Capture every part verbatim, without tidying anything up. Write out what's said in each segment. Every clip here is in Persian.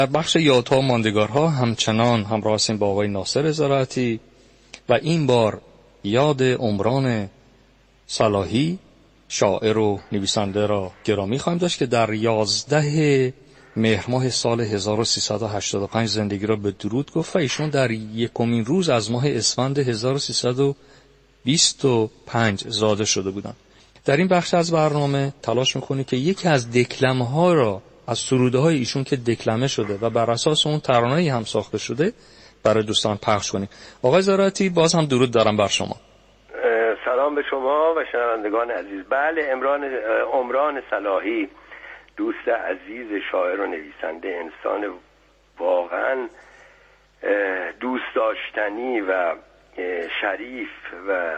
در بخش یادها و ماندگارها همچنان همراه هستیم با آقای ناصر زراعتی و این بار یاد عمران صلاحی شاعر و نویسنده را گرامی خواهیم داشت که در یازده مهر ماه سال هزار و سیصد و هشتاد و پنج زندگی را به درود گفت و ایشون در یکمین روز از ماه اسفند هزار و سیصد و بیست و پنج زاده شده بودند. در این بخش از برنامه تلاش میکنیم که یکی از دکلمه ها را از سروده های ایشون که دکلمه شده و بر اساس اون ترانه‌ای هم ساخته شده برای دوستان پخش کنیم. آقای زراعتی باز هم درود دارم بر شما. سلام به شما و شنوندگان عزیز. بله، عمران عمران صلاحی، دوست عزیز شاعر و نویسنده، انسان واقعا دوست داشتنی و شریف و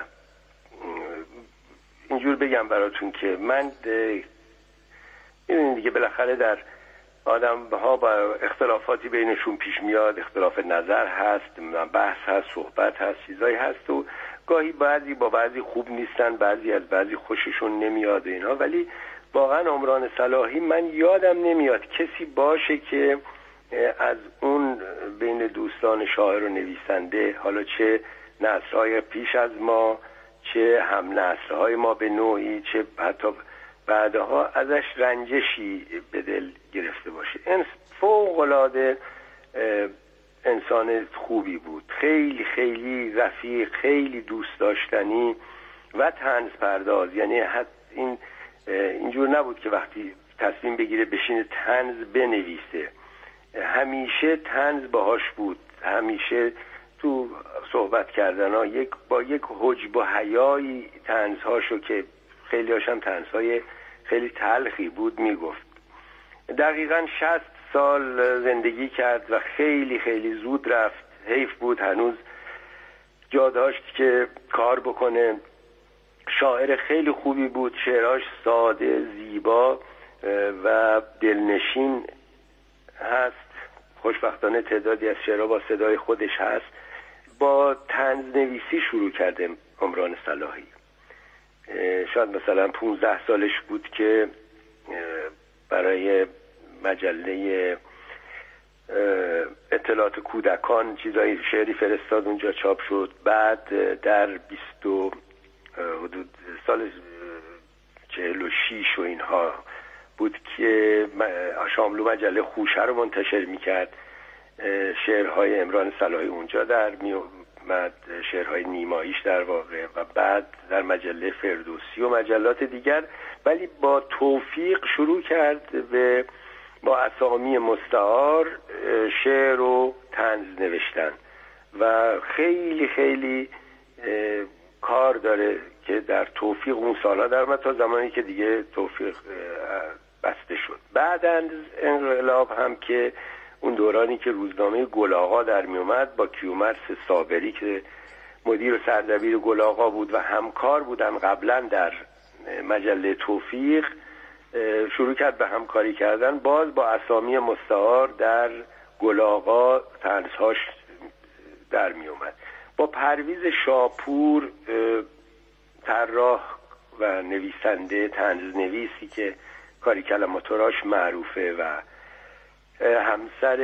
اینجور بگم براتون که من می‌بینید دیگه بالاخره در آدم ها با اختلافاتی بینشون پیش میاد، اختلاف نظر هست، بحث هست، صحبت هست، چیزایی هست و گاهی بعضی با بعضی خوب نیستن، بعضی از بعضی خوششون نمیاد اینا. ولی واقعا عمران صلاحی من یادم نمیاد کسی باشه که از اون بین دوستان شاعر و نویسنده، حالا چه نسل‌های پیش از ما چه هم نسل‌های ما به نوعی، چه حتی بعدها، ازش رنجشی به دل گرفته باشه. این فوق‌العاده انسان خوبی بود، خیلی خیلی رفیق، خیلی دوست داشتنی و طنز پرداز. یعنی حتی این اینجور نبود که وقتی تصمیم بگیره بشینه طنز بنویسه، همیشه طنز باهاش بود، همیشه تو صحبت کردن ها یک با یک حجب و حیایی طنزهاشو که خیلی هاشم طنزهای خیلی تلخی بود میگفت. دقیقاً شصت سال زندگی کرد و خیلی خیلی زود رفت. حیف بود، هنوز جا داشت که کار بکنه. شاعر خیلی خوبی بود، شعراش ساده، زیبا و دلنشین هست. خوشبختانه تعدادی از شعرها با صدای خودش هست. با طنز نویسی شروع کرده عمران صلاحی. شاید مثلا پونزده سالش بود که برای مجله اطلاعات کودکان چیزایی شعری فرستاد، اونجا چاپ شد. بعد در بیست و حدود سال چهل و شیش و اینها بود که شاملو مجله خوشه رو منتشر میکرد. شعرهای عمران صلاحی اونجا در میومد، شعرهای نیماییش در واقع، و بعد در مجله فردوسی و مجلات دیگر. ولی با توفیق شروع کرد به با اسامی مستعار شعر و طنز نوشتن و خیلی خیلی کار داره که در توفیق اون سالا در اومد تا زمانی که دیگه توفیق بسته شد. بعد از انقلاب هم که اون دورانی که روزنامه گل آقا در می اومد با کیومرث صابری که مدیر و سردبیر گل آقا بود و همکار بودن قبلا در مجله توفیق، شروع کرد به همکاری کردن. باز با اسامی مستعار در گل آقا طنزهاش در می اومد. با پرویز شاپور طراح و نویسنده طنز نویسی که کاری کلماتوراش معروفه و همسر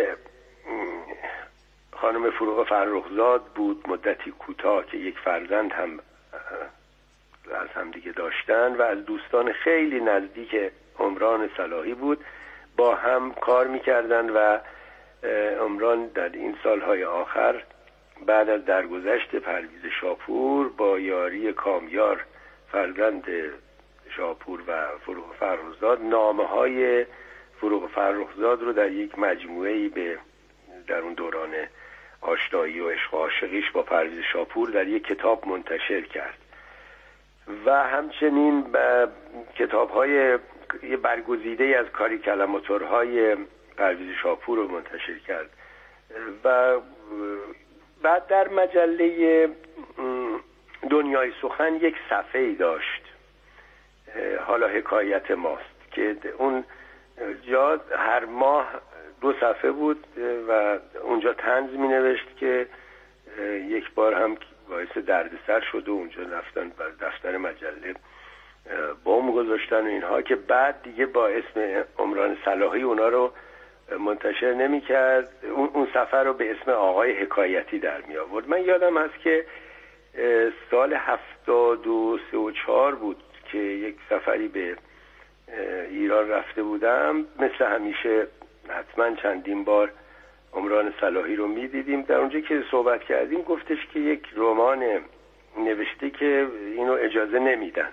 خانم فروغ فرخزاد بود مدتی کوتاه که یک فرزند هم از هم دیگه داشتن و از دوستان خیلی نزدیک عمران صلاحی بود. با هم کار میکردن و عمران در این سالهای آخر بعد از درگذشت پرویز شاپور با یاری کامیار فرزند شاپور و فروغ فرخزاد نامه های فروغ فرخزاد رو در یک مجموعه‌ای به در اون دوران آشنایی و عشق و عاشقیش با پرویز شاپور در یک کتاب منتشر کرد و همچنین کتاب‌های یه برگزیده از کاری کلماتورهای پرویز شاپور رو منتشر کرد. و بعد در مجله دنیای سخن یک صفحه‌ای داشت، حالا حکایت ماست، که اون جا هر ماه دو صفحه بود و اونجا طنز می نوشت که یک بار هم باعث دردسر شد و اونجا رفتن دفتر مجله بم گذاشتن و اینها، که بعد دیگه با اسم عمران صلاحی اونا رو منتشر نمی کرد. اون, اون سفر رو به اسم آقای حکایتی در می آورد. من یادم هست که سال هفتاد و سه و چهار بود که یک سفری به ایران رفته بودم. مثل همیشه حتما چندین بار عمران صلاحی رو می دیدیم. در اونجا که صحبت کردیم گفتش که یک رمان نوشته که اینو اجازه نمیدن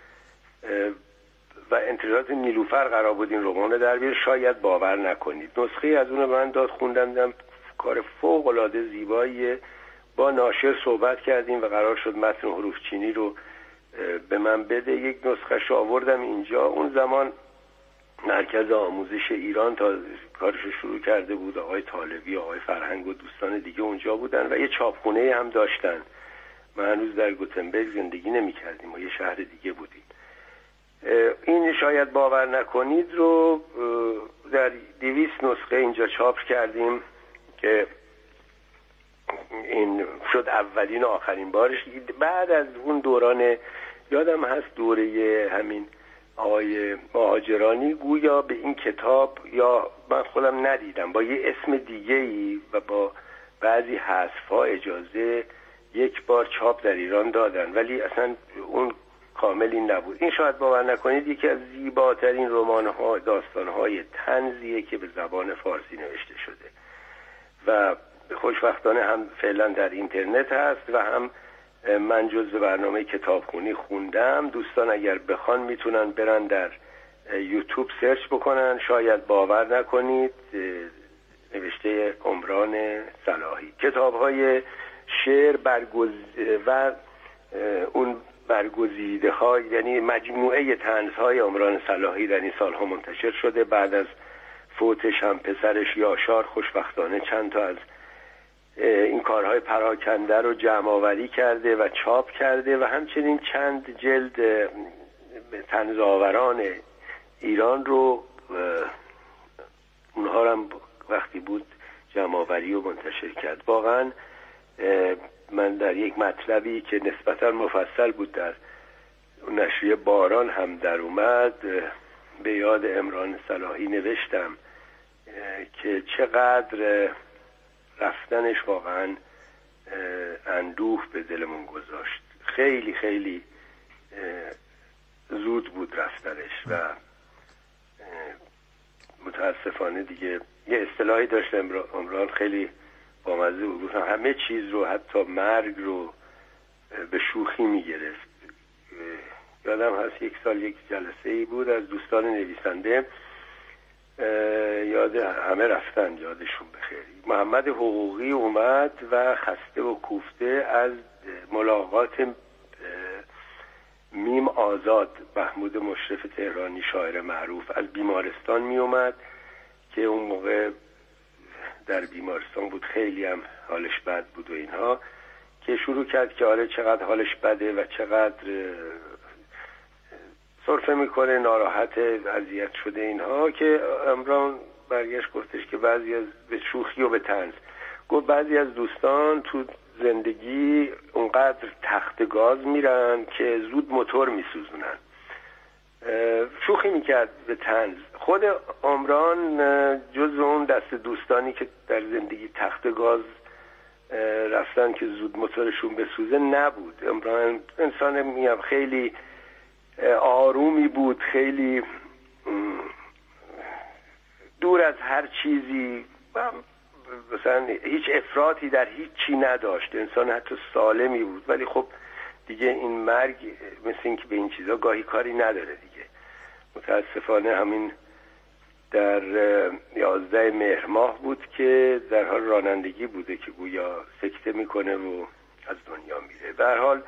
و انتشارات نیلوفر قرار بود این رمان رو در بیاره، شاید باور نکنید. نسخه از اون رو من داد خوندم، دیدم کار فوق العاده زیباییه. با ناشر صحبت کردیم و قرار شد متن حروف چینی رو به من بده. یک نسخه آوردم اینجا. اون زمان مرکز آموزش ایران تا کارش شروع کرده بود، آقای طالبی، آقای فرهنگ و دوستان دیگه اونجا بودن و یه چاپخونه هم داشتن. من هنوز در گوتنبرگ زندگی نمی کردیم و یه شهر دیگه بودیم. این شاید باور نکنید رو در دویست نسخه اینجا چاپ کردیم که این شد اولین و آخرین بارش. بعد از اون دوران یادم هست دوره همین آقای مهاجرانی گویا به این کتاب، یا من خودم ندیدم، با یه اسم دیگه‌ای و با بعضی حذف‌ها اجازه یک بار چاپ در ایران دادن، ولی اصلا اون کامل این نبود. این شاید باور نکنید یکی از زیباترین رمان‌ها، داستان‌های طنزیه که به زبان فارسی نوشته شده و خوشبختانه هم فعلا در اینترنت هست و هم من جزو برنامه کتابخونی خوندم. دوستان اگر بخوان میتونن برن در یوتیوب سرچ بکنن. شاید باور نکنید، نوشته عمران صلاحی. کتاب‌های شعر برگز و اون برگزیده های، یعنی مجموعه طنزهای عمران صلاحی در این سالها منتشر شده. بعد از فوتش هم پسرش یاشار خوشبختانه چند تا از این کارهای پراکنده رو جمع آوری کرده و چاپ کرده و همچنین چند جلد طنزآوران ایران رو اونها هم وقتی بود جمع آوری و منتشر کرد. واقعا من در یک مطلبی که نسبتا مفصل بود در نشریه باران هم در اومد به یاد عمران صلاحی نوشتم که چقدر رفتنش واقعا اندوه به دلمون گذاشت. خیلی خیلی زود بود رفتنش و متاسفانه دیگه یه اصطلاحی داشت عمران خیلی بامزه بود، همه چیز رو حتی مرگ رو به شوخی میگرفت. یادم هست یک سال یک جلسه ای بود از دوستان نویسنده، یاد همه رفتن یادشون بخیر. محمد حقوقی اومد و خسته و کوفته از ملاقات میم آزاد، محمود مشرف تهرانی شاعر معروف، از بیمارستان می اومد که اون موقع در بیمارستان بود، خیلی هم حالش بد بود و اینها، که شروع کرد که آره چقدر حالش بده و چقدر سرفه میکنه، ناراحت، اذیت شده اینها، که عمران برگشت گفتش که بعضی از به شوخی و به طنز گفت بعضی از دوستان تو زندگی اونقدر تخت گاز میرن که زود موتور میسوزونن. شوخی میکرد به طنز. خود عمران جز اون دست دوستانی که در زندگی تخت گاز رفتن که زود موتورشون بسوزه نبود. عمران انسان میگم خیلی آرومی بود، خیلی دور از هر چیزی، مثلا هیچ افراطی در هیچ چی نداشت. انسان حتی سالمی بود، ولی خب دیگه این مرگ مثل این که به این چیزا گاهی کاری نداره دیگه. متاسفانه همین در یازده مهر ماه بود که در حال رانندگی بوده که گویا سکته میکنه و از دنیا میره. به هر حال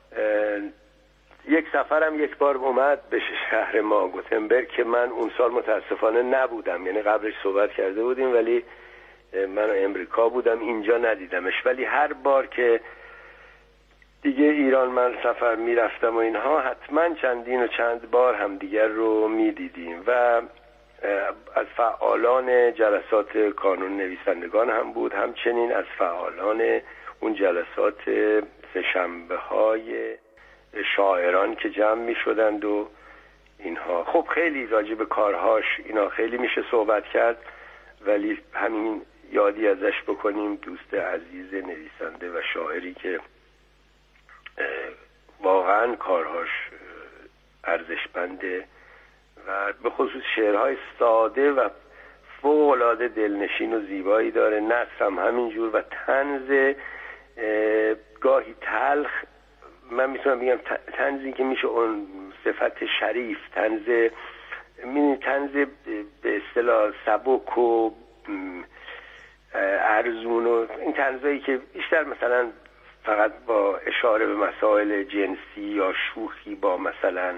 یک سفرم یک بار اومد به شهر ما گوتنبرگ که من اون سال متاسفانه نبودم، یعنی قبلش صحبت کرده بودیم ولی من امریکا بودم، اینجا ندیدمش. ولی هر بار که دیگه ایران من سفر میرفتم و اینها حتما چندین و چند بار هم دیگر رو میدیدیم و از فعالان جلسات کانون نویسندگان هم بود، همچنین از فعالان اون جلسات سه‌شنبه های شاعران که جمع می شدند و اینها. خب خیلی راجع به کارهاش اینا خیلی میشه صحبت کرد ولی همین یادی ازش بکنیم، دوست عزیز نویسنده و شاعری که واقعا کارهاش ارزشمنده و به خصوص شعرهای ساده و فوق‌العاده دلنشین و زیبایی داره. نثر هم همینجور و طنز گاهی تلخ، من میتونم بگم طنزی که میشه اون صفت شریف، طنز می طنز به اصطلاح سبک و ارزون و این طنزایی که بیشتر مثلا فقط با اشاره به مسائل جنسی یا شوخی با مثلا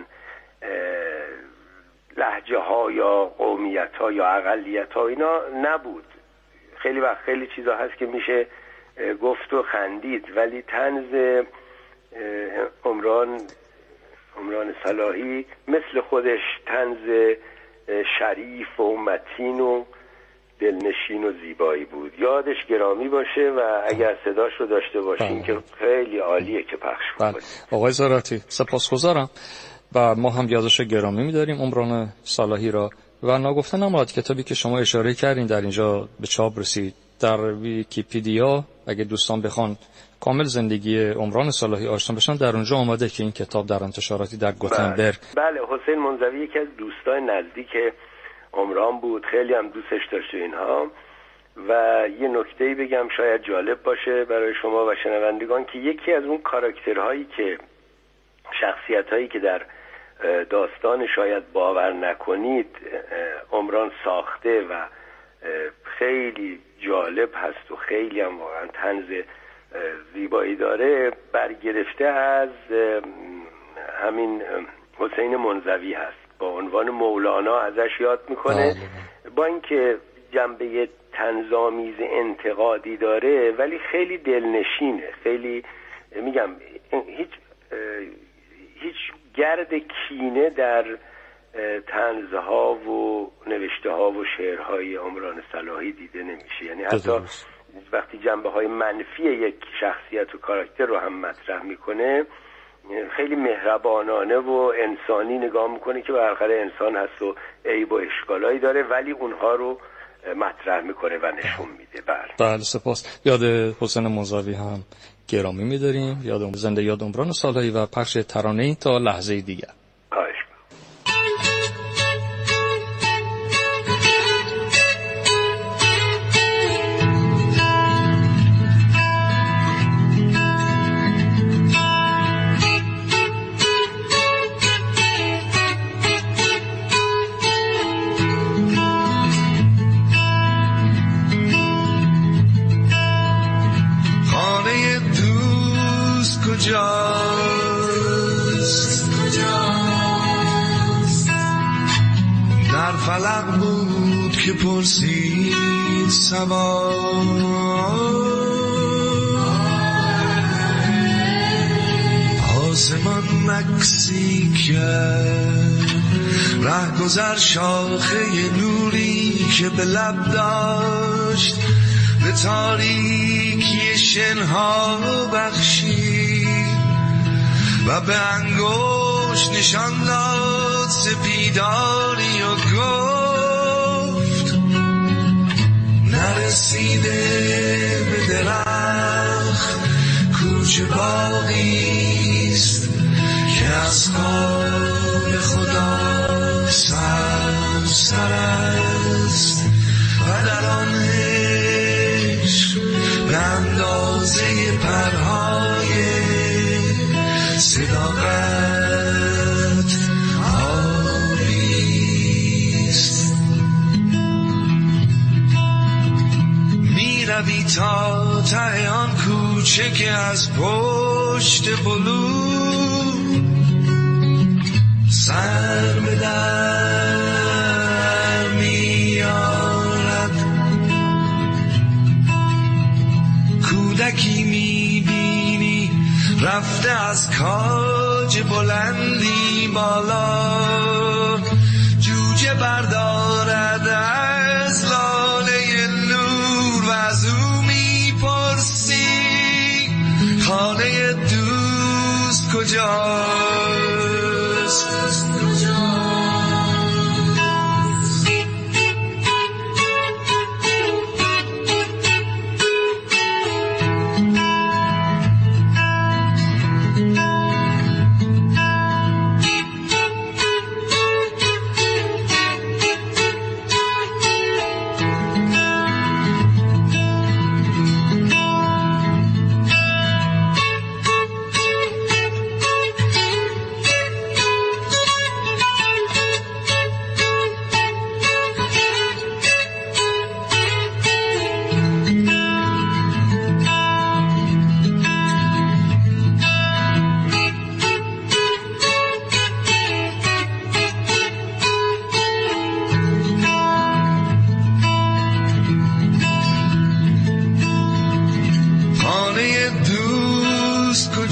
لهجه ها یا قومیت ها یا اقلیت ها اینا نبود. خیلی وقت خیلی چیزا هست که میشه گفت و خندید، ولی طنز عمران عمران صلاحی مثل خودش طنز شریف و متین و دلنشین و زیبایی بود. یادش گرامی باشه و اگر صداش رو داشته باشین که خیلی عالیه که پخش کنید. آقای زاراتی سپاسگزارم و ما هم یادش گرامی می‌داریم عمران صلاحی را. و ناگفته نماند کتابی که شما اشاره کردین در اینجا به چاپ رسید در ویکی‌پدیا، اگه دوستان بخوان کامل زندگی عمران صلاحی آشنا بشن در اونجا آمده که این کتاب در انتشاراتی در گوتنبرگ. بله, بله. حسین منزوی یکی از دوستان نزدیک عمران بود، خیلی هم دوستش داشت اینها. و یه نکته‌ای بگم شاید جالب باشه برای شما و شنوندگان که یکی از اون کاراکترهایی که شخصیت‌هایی که در داستان شاید باور نکنید عمران ساخته و خیلی جالب هست و خیلی هم واقعا طنز زیبایی داره، برگرفته از همین حسین منزوی هست. با عنوان مولانا ازش یاد میکنه، با اینکه جنبه طنزآمیز انتقادی داره ولی خیلی دلنشینه. خیلی میگم هیچ هیچ گرد کینه در طنزها و نوشته ها و شعرهای عمران صلاحی دیده نمیشه. یعنی حتی وقتی جنبه های منفی یک شخصیت و کاراکتر رو هم مطرح میکنه خیلی مهربانانه و انسانی نگاه میکنه که بالاخره انسان هست و عیب و اشکالایی داره، ولی اونها رو مطرح میکنه و نشون میده. بله بله سپاس. یاد حسین منزوی هم گرامی می‌داریم، یاد زنده یاد عمران صلاحی و پخش ترانه‌ای تا لحظه دیگر. در فلق بود که پرسید سبا، آسمان مکسی کرد ره گذر شاخه نوری که به لب داشت به تاریکی شنها بخشید و به انگشت نشان داد سپیداری و گفت نرسیده به درخت کوچه باغیست که از خواب خدا سبزتر است و در آن عشق به اندازه پرهای صداقت آبیست. می روی تا ته آن کوچه که از پشت بلو سر به در می آرد، کودکی می بینی رفته از کاج بلندی بالا، جوجه بردارد از لاله نور و از او میپرسی خانه دوست کجاست.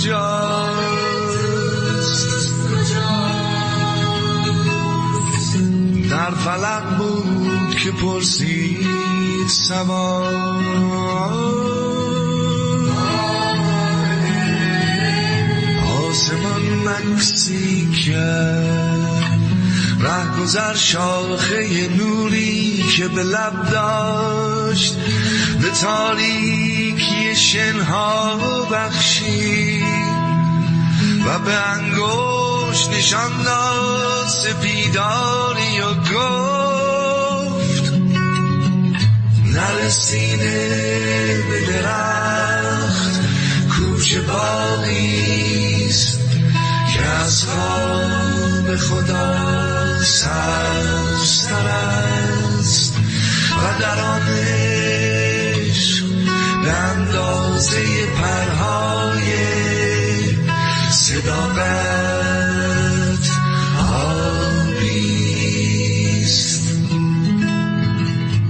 کجاست در فلک بود که پرسید سما آسمان مکسی کرد ره گذر شاخه نوری که به لب داشت به تاریکی شنها بخشید و به انگشت نشان داد سپیداری و گفت نرسیده به درخت کوچه باغیست که از خواب خدا سبزتر است و در آن عشق به اندازه پرهای صداقت آبیست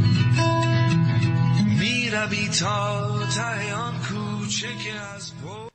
می روی تا ته آن کوچه که از